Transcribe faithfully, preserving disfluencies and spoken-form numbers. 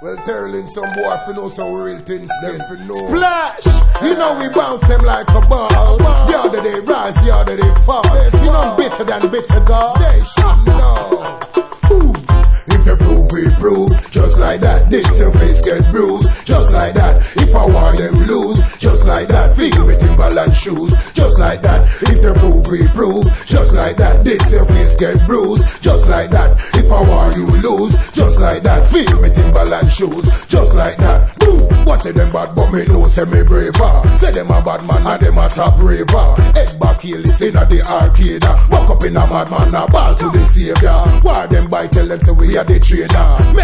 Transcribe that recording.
Well, Terlin, some boy fi know some real things, them fi know. Splash! You know we bounce them like a ball. The other day rise, the other day fall. You know better than better God. They should know. Ooh. If you prove, we prove. Just like that, this your face get bruised. Just like that, if I want them lose. Just like that, feel with Timberland shoes. Just like that, if you prove, we prove. Just like that, this your face get bruised. Just like that, if I want you lose. Just like that, feel with Timberland shoes. Just like that, boom. What say them bad, but me know say me braver. Say them a bad man and them a top raver. Head back heel is in a the arcade. Walk up in a madman, a ball to the savior. Why them by tell them say we are the trader.